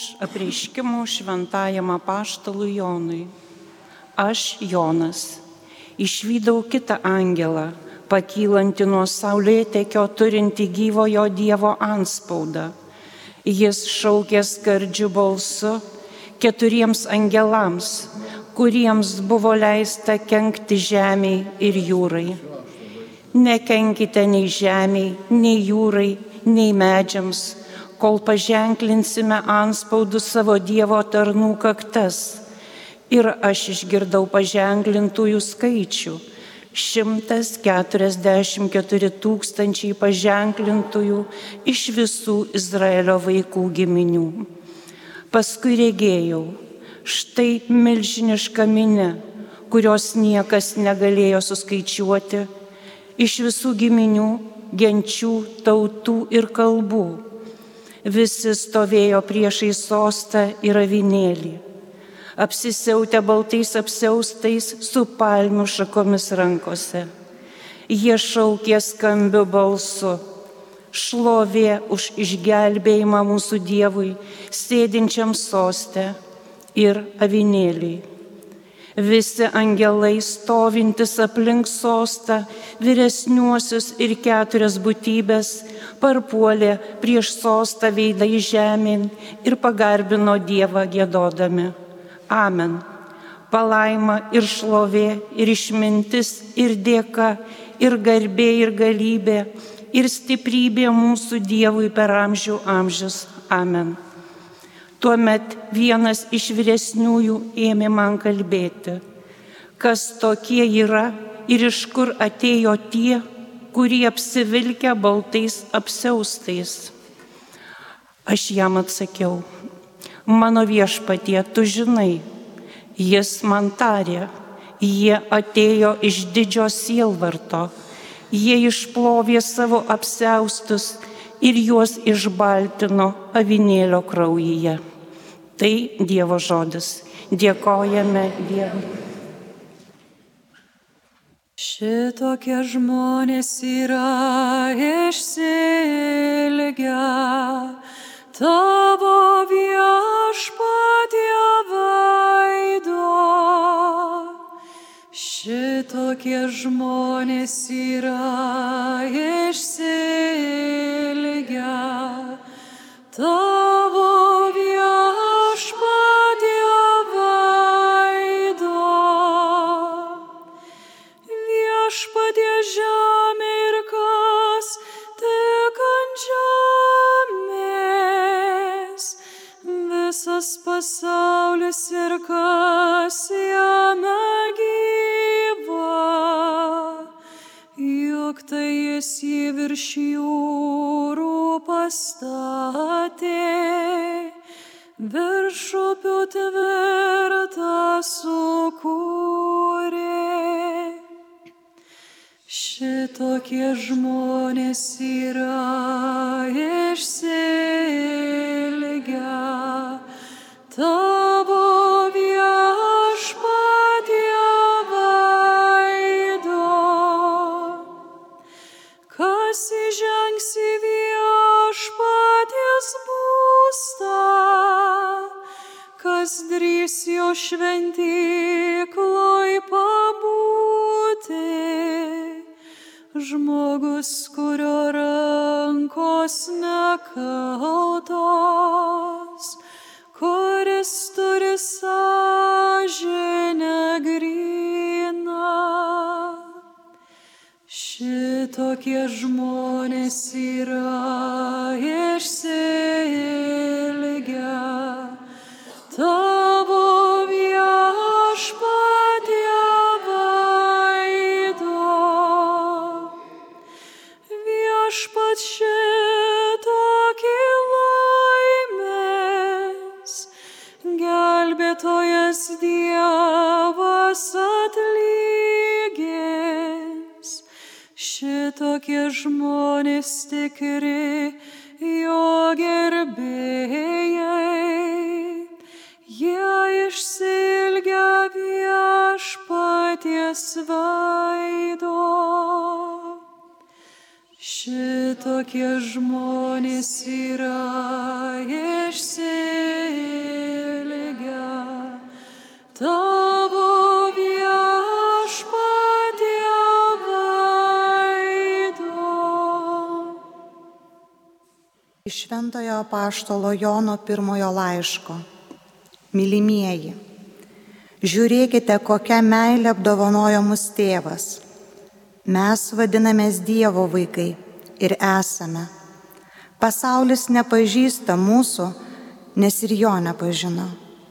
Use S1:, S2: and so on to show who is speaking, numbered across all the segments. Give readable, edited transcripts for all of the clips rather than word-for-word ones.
S1: Iš apreiškimo šventajam apaštalui Jonui. Aš, Jonas, išvydau kitą angelą, pakylantį nuo saulėtekio turinti gyvojo Dievo antspaudą. Jis šaukė skardžiu balsu 4 angelams, kuriems buvo leista kenkti žemei ir jūrai. Nekenkite nei žemei, nei jūrai, nei medžiams, kol paženklinsime antspaudų savo Dievo tarnų kaktas. Ir aš išgirdau paženklintųjų skaičių - 144 000 paženklintųjų iš visų Izraelio vaikų giminių. Paskui regėjau, štai milžiniška minia, kurios niekas negalėjo suskaičiuoti, iš visų giminių, genčių, tautų ir kalbų. Visi stovėjo priešais sostą ir avinėlį, apsisiautę baltais apsiaustais su palmių šakomis rankose. Jie šaukė skambiu balsu: šlovė už išgelbėjimą mūsų Dievui, sėdinčiam soste ir avinėliui. Visi angelai stovintis aplink sostą, vyresniuosius ir 4 būtybės, parpuolė prieš sostą veidai žemėn ir pagarbino Dievą giedodami: Amen. Palaima ir šlovė, ir išmintis, ir dėka, ir garbė, ir galybė, ir stiprybė mūsų Dievui per amžių amžius. Amen. Tuomet vienas iš vyresniųjų ėmė man kalbėti: kas tokie yra ir iš kur atėjo tie, kurie apsivilkę baltais apsiaustais. Aš jam atsakiau: mano viešpatie, tu žinai. Jis man tarė: jie atėjo iš didžio sielvarto, jie išplovė savo apsiaustus ir juos išbaltino avinėlio kraujyje. Tai Dievo žodis. Dėkojame Dievui.
S2: Šitokie žmonės yra išsilgę tavo viešpatie veido. Šitokie žmonės yra išsilgę tavo viešpatie veido. Viešpatie žemė ir kas tik ant žemės, visas pasaulis ir kas jame gyva, juk tai jis jį virš jūrų pastatė, virš upių tvirtą sukūrė. Šitokie žmonės yra išsilgę tavo viešpatie veido. Kas įžengs į viešpaties būstą, kas drįs jo šventykloj pabūti. Žmogus, kurio rankos nekaltos, kuris turi sąžinę gryną. Šitokie žmonės yra išsilgę tavo viešpatie veido. Viešpats šitokį laimės, gelbėtojas Dievas atlygins. Šitokie žmonės tikri jo gerbėjai, jie išsilgę viešpaties veido. Šitokie žmonės yra išsilgę tavo viešpatie veido.
S3: Iš Šventojo apaštalo Jono pirmojo laiško. Mylimieji, žiūrėkite, kokią meilę apdovanojo mus tėvas. Mes vadinamės Dievo vaikai ir esame. Pasaulis nepažįsta mūsų, nes ir jo nepažino.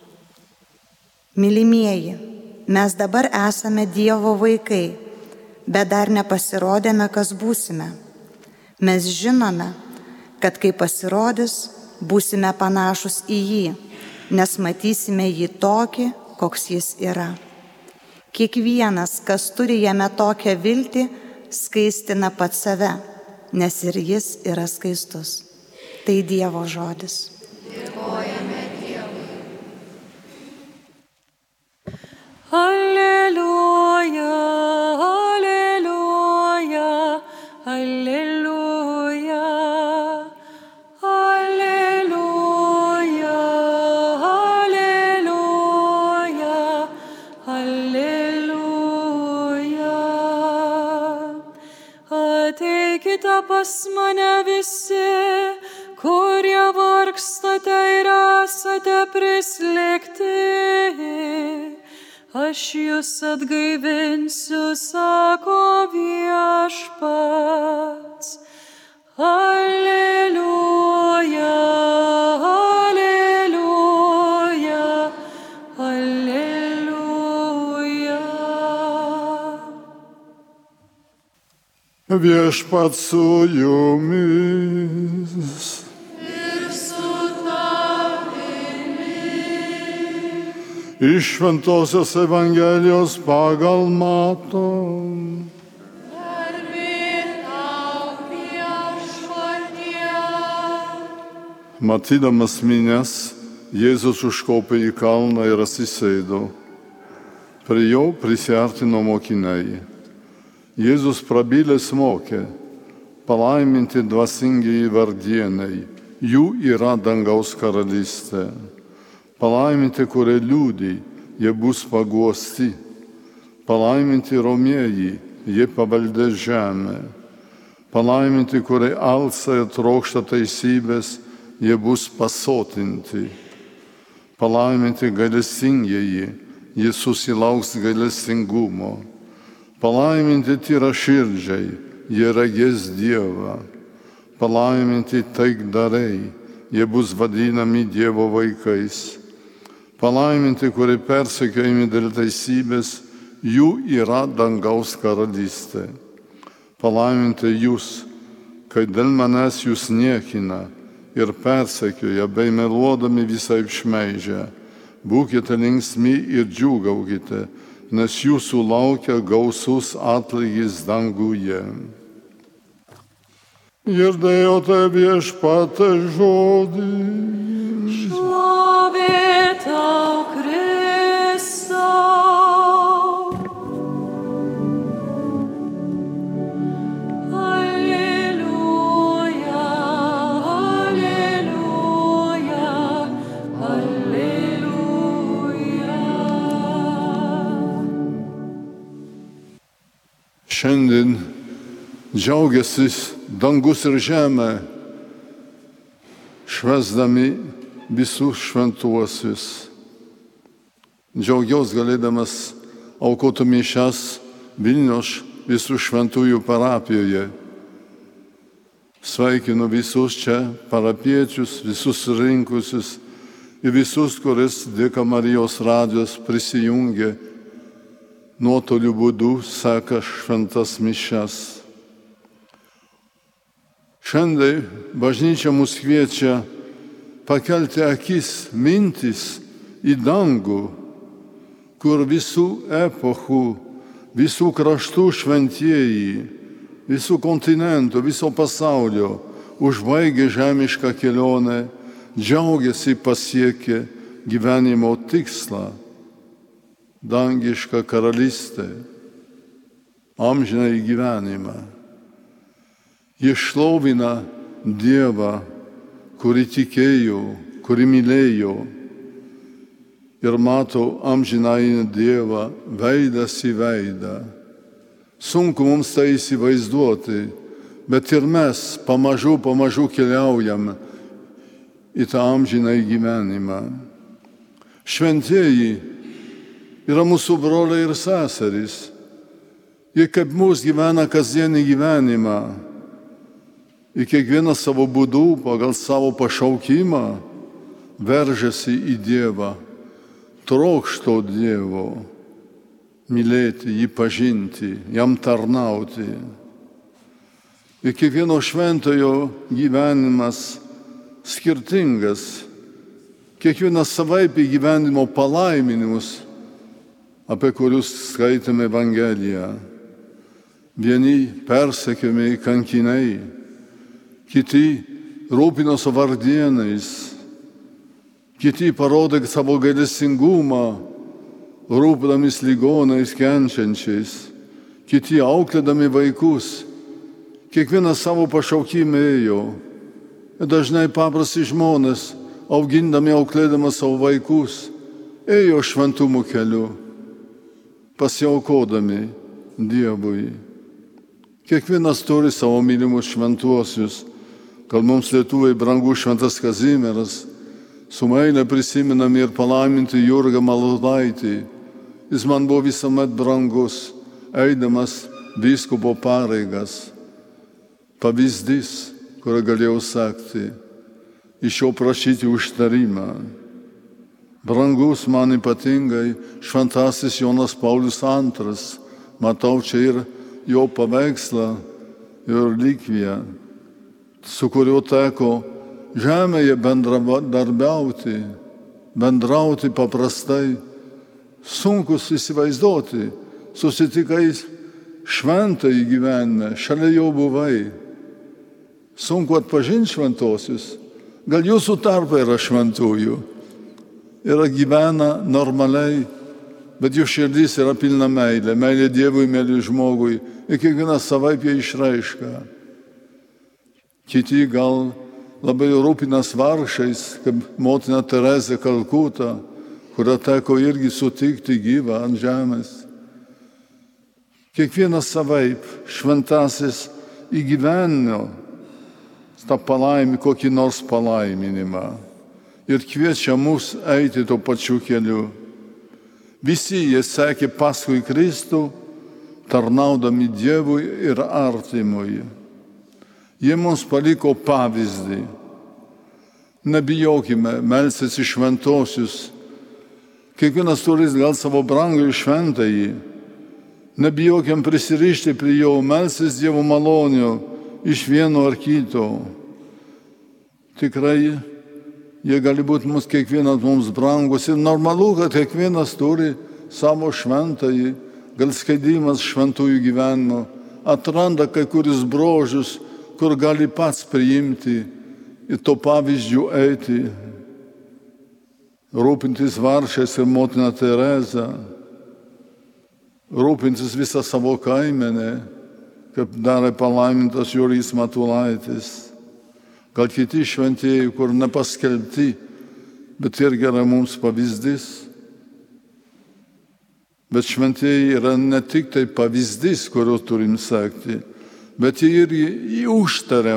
S3: Mylimieji, mes dabar esame Dievo vaikai, bet dar nepasirodėme, kas būsime. Mes žinome, kad kai pasirodys, būsime panašus į jį, nes matysime jį tokį, koks jis yra. Kiekvienas, kas turi jame tokią viltį, skaistina pats save, nes ir jis yra skaistus. Tai Dievo žodis.
S4: Dėkojame Dievui.
S2: Alleluja, alleluja, alleluja, alleluja, alleluja, alleluja. Ateikite pas mane visi, kurie vargstate ir esate prislėgti. Aš jūs atgaivinsiu, sako Viešpats. Alleluja, alleluja, alleluja.
S5: Viešpats su jumis. Iš Šventosios Evangelijos pagal Matą.
S4: Garbė tau, Viešpatie.
S5: Matydamas minias, Jėzus užkopė į kalną ir atsisėdo. Prie jo prisiartino mokiniai. Jėzus prabilęs mokė: palaiminti dvasingieji vargdieniai, jų yra dangaus karalystė. Palaiminti, kurie liūdi, jie bus paguosti. Palaiminti romieji, jie paveldės žemę. Palaiminti, kurie alsa ir trokšta teisybės, jie bus pasotinti. Palaiminti gailestingieji, jie susilauks gailestingumo. Palaiminti tyraširdžiai, jie regės Dievą. Palaiminti taikdariai, jie bus vadinami Dievo vaikais. Palaiminti, kurie persekiojami dėl teisybės, jų yra dangaus karalystė. Palaiminti jūs, kai dėl manęs jūs niekina ir persekioja, bei meluodami visai šmeižia. Būkite linksmi ir džiūgaukite, nes jūsų laukia gausus atlygis danguje. Girdėjote Viešpatie žodį.
S2: Šlovė tau, Kristau. Alleluja, alleluja, alleluja.
S5: Šiandien džiaugiasi dangus ir žemė, švęsdami visus šventuosius. Džiaugiuosi galėdamas aukoti mišias Vilniaus visų šventųjų parapijoje. Sveikinu visus čia parapiečius, visus rinkusius ir visus, kuris dėka Marijos radijos prisijungė nuotoliu būdu, seka šventas mišias. Šiandien bažnyčia mus kviečia pakelti akis, mintis į dangų, kur visų epochų, visų kraštų šventieji, visų kontinentų, viso pasaulio užbaigė žemišką kelionę, džiaugiasi pasiekę gyvenimo tikslą, dangišką karalystę, amžinąjį gyvenimą. Jie šlovina Dievą, kurį tikėjo, kurį mylėjo. ir mato amžinąjį Dievą veidas į veidą. Sunku mums tai įsivaizduoti, bet ir mes pamažu keliaujame į tą amžinąjį gyvenimą. Šventieji yra mūsų broliai ir seserys. Jie kaip mūsų gyvena kasdienį gyvenimą. Ir kiekvienas savo būdu, pagal savo pašaukimą, veržiasi į Dievą, trokšto Dievo, mylėti, jį pažinti, jam tarnauti. Ir kiekvieno šventojo gyvenimas skirtingas. Kiekvienas savaip įgyvendimo palaiminimus, apie kurius skaitėme Evangeliją. Vieni persekiami kankiniai, kiti rūpinosi vargdieniais, kiti parodė savo gailestingumą, rūpinamis ligonais kenčiančiais, kiti auklėdami vaikus. Kiekvienas savo pašaukimą ėjo. Ir dažnai paprasti žmonės, augindami, auklėdami savo vaikus, ėjo šventumo keliu, pasiaukodami Dievui. Kiekvienas turi savo mylimus šventuosius. Gal mums lietuviai brangus šventas Kazimieras, su meile prisimenami ir palaiminti Jurgą Malūnaitį. Jis man buvo visuomet brangus, eidamas vyskupo pareigas. Pavyzdys, kurį galėjau sekti, iš jo prašyti užtarimą. Brangus man ypatingai šventasis Jonas Paulius II. Matau čia ir jo paveikslą, jo relikviją, su kuriuo teko žemėje bendrauti paprastai. Sunkus įsivaizduoti, susitikai šventąjį gyvenime, šalia jo buvai. Sunku atpažinti šventosius. Gal jūsų tarpe yra šventųjų, yra gyvena normaliai, bet jų širdis yra pilna meilė. Meilė Dievui, meilė žmogui. Ir kiekvienas savaip jie išraiška. Kiti gal labai rūpinas vargšais, kaip motina Terezė Kalkuta, kurią teko irgi sutikti gyvą ant žemės. Kiekvienas savaip šventasis įgyvenino tą kokį nors palaiminimą ir kviečia mus eiti tuo pačiu keliu. Visi jie sekė paskui Kristų, tarnaudami Dievui ir artimui. Jie mums paliko pavyzdį. Nebijokime melstis į šventosius. Kiekvienas turi gal savo brangų šventąjį. Nebijokime prisirišti prie jo, melstis Dievo malonių iš vieno ar kito. Tikrai jie gali būti kiekvienas mums brangus ir normalu, kad kiekvienas turi savo šventąjį, gal skaitymas šventųjų gyvenimo, atranda kai kurius brožius, kur gali pats priimti ir to pavyzdžių eiti. Rūpintis vargšais ir motina Tereza, rūpintis visą savo kaimenę, kaip darė palaimintas Jurijus Matulaitis. Gal kiti šventieji, kur nepaskelbti, bet irgi yra mums pavyzdys. Bet šventieji yra ne tik tai pavyzdys, kurio turim sekti, bet jie irgi užtaria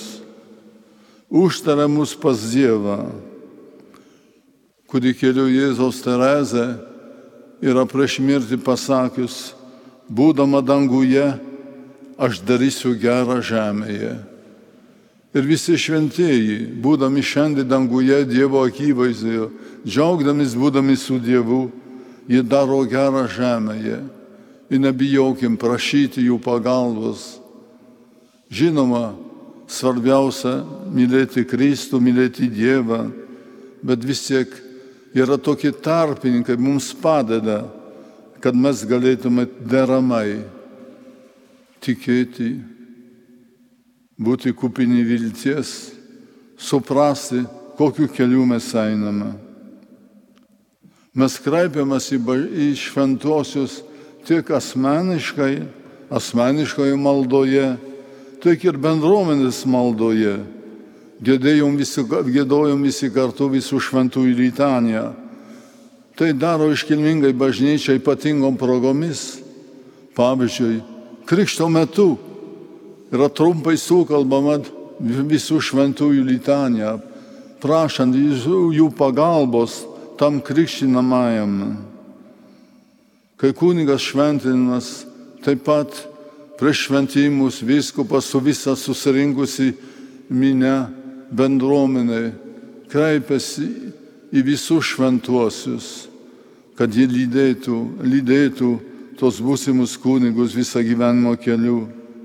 S5: mus pas Dievą. Kūdikėlio Jėzaus Terezė yra prieš mirtį pasakius, būdama danguje, aš darysiu gerą žemėje. Ir visi šventieji, būdami šiandien danguje Dievo akivaizdoje, džiaugdamis būdami su Dievu, jie daro gerą žemėje. Ir nebijokim prašyti jų pagalbos. Žinoma, svarbiausia mylėti Kristų, mylėti Dievą, bet vis tiek yra tokie tarpininkai, mums padeda, kad mes galėtume deramai tikėti, būti kupini vilties, suprasti, kokiu keliu mes einame. Mes kreipiamės į šventosius tiek asmeniškoje maldoje, tiek ir bendruomenės maldoje. Giedojom visi kartu visų šventųjų litaniją. Tai daro iškilmingai bažnyčia ypatingom progomis. Pavyzdžiui, krikšto metu yra trumpai sukalbama visų šventųjų litanija, prašant jų pagalbos tam krikštinamajam. Kai kunigas šventinamas, taip pat prieš šventimus vyskupas su visa susirinkusi minia bendruomenė kreipiasi į visus šventuosius, kad jie lydėtų tos būsimus kunigus visą gyvenimo keliu.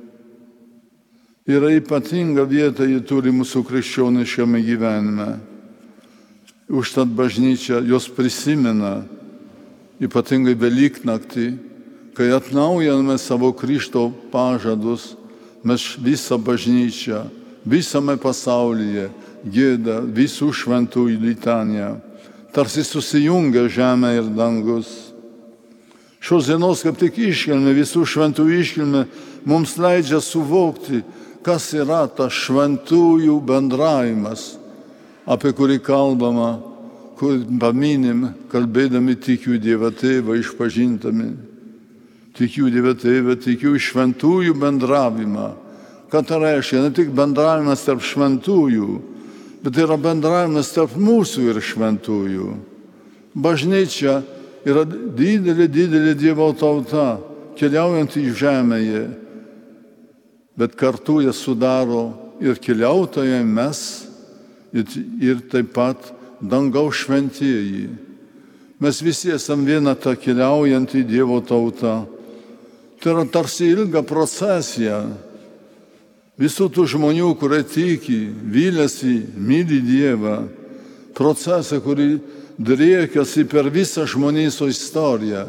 S5: Yra ypatinga vieta jie turi mūsų krikščioniškame gyvenime. Užtat bažnyčia jos prisimena, ypatingai Velyknaktį, kai atnaujiname savo Krikšto pažadus, mes visą bažnyčią, visame pasaulyje gieda visų šventųjų litaniją, tarsi susijungia žemė ir dangus. Šios dienos kaip tik iškilmė, visų šventųjų iškilmė mums leidžia suvokti, kas yra tas šventųjų bendravimas, apie kurį kalbama, kur paminim, kalbėdami tikiu Dievą Tėvą išpažintami. Tikiu Dievą Tėvą, tikiu šventųjų bendravimą. Ką tai reiškia? Ne tik bendravimas tarp šventųjų, bet yra bendravimas tarp mūsų ir šventųjų. Bažnyčia yra didelė Dievo tauta, keliaujanti žemėje, bet kartu ją sudaro ir keliautojai mes, ir taip pat dangaus šventieji. Mes visi esame viena ta keliaujanti Dievo tauta. Tai yra tarsi ilga procesija visų tų žmonių, kurie tiki, vylėsi, myli Dievą. Procesą, kurį driekiasi per visą žmonijos istoriją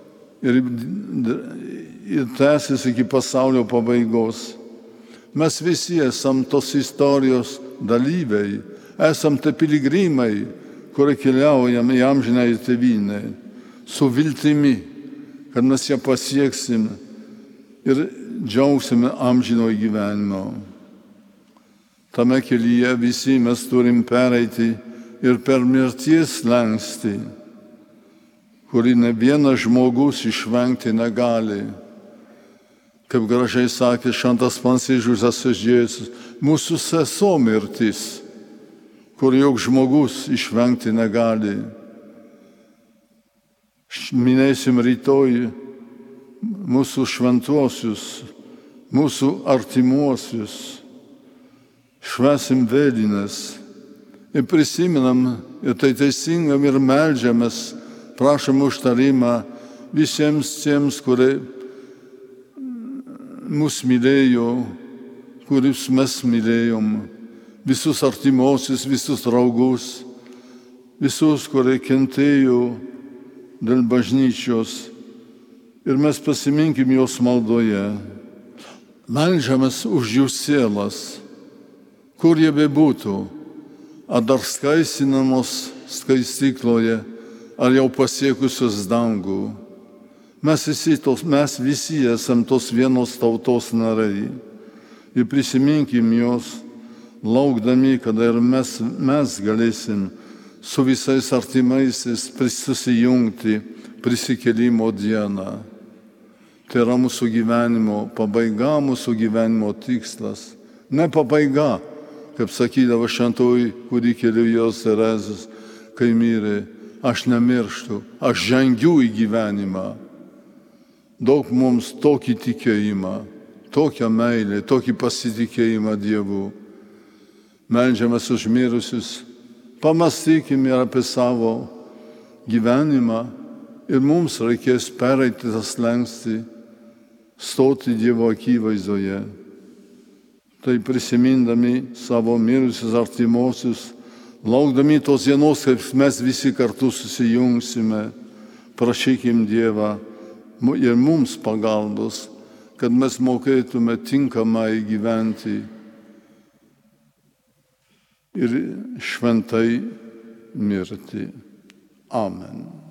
S5: ir tęsis iki pasaulio pabaigos. Mes visi esam tos istorijos dalyviai, esam te piligrimai, kurie keliaujam į amžinąją tėvynę, su viltimi, kad mes ją pasieksim ir džiaugsime amžinojo gyvenimo. Tame kelyje visi mes turim pereiti ir per mirties slenkstį, kurį ne vienas žmogus išvengti negali. Kaip gražiai sakė šventas Pranciškus Asyžietis, mūsų sesuo mirtis, kur joks žmogus išvengti negali. Minėsim rytoj mūsų šventuosius, mūsų artimuosius, švęsim vėlines ir prisimenam, ir tai teisingam ir meldžiamės, prašom užtarimą visiems tiems, kurie mus mylėjo, kurius mes mylėjom, visus artimuosius, visus draugus, visus, kurie kentėjo dėl bažnyčios. Ir mes pasiminkim jos maldoje. Meldžiamės už jų sielas, kur jie bebūtų, ar dar skaisinamos skaistykloje, ar jau pasiekusios dangų. Mes visi esam tos vienos tautos nariai. Ir prisiminkim jos, laukdami, kada ir mes galėsim su visais artimaisiais susijungti prisikėlimo dieną. Tai yra mūsų gyvenimo pabaiga, mūsų gyvenimo tikslas. Ne pabaiga, kaip sakydavo šventoji kūdikėlė Jos Terezės, kai mirė, aš nemirštu, aš žengiu į gyvenimą. Daug mums tokį tikėjimą, tokią meilę, tokį pasitikėjimą Dievu. Meldžiamės už mirusius, pamastykime ir apie savo gyvenimą ir mums reikės pereiti tą slenkstį, stoti Dievo akivaizdoje. Tai prisimindami savo mirusius artimuosius, laukdami tos dienos, kaip mes visi kartu susijungsime, prašykim Dievą ir mums pagalbos, kad mes mokėtume tinkamai gyventi ir šventai mirti. Amen.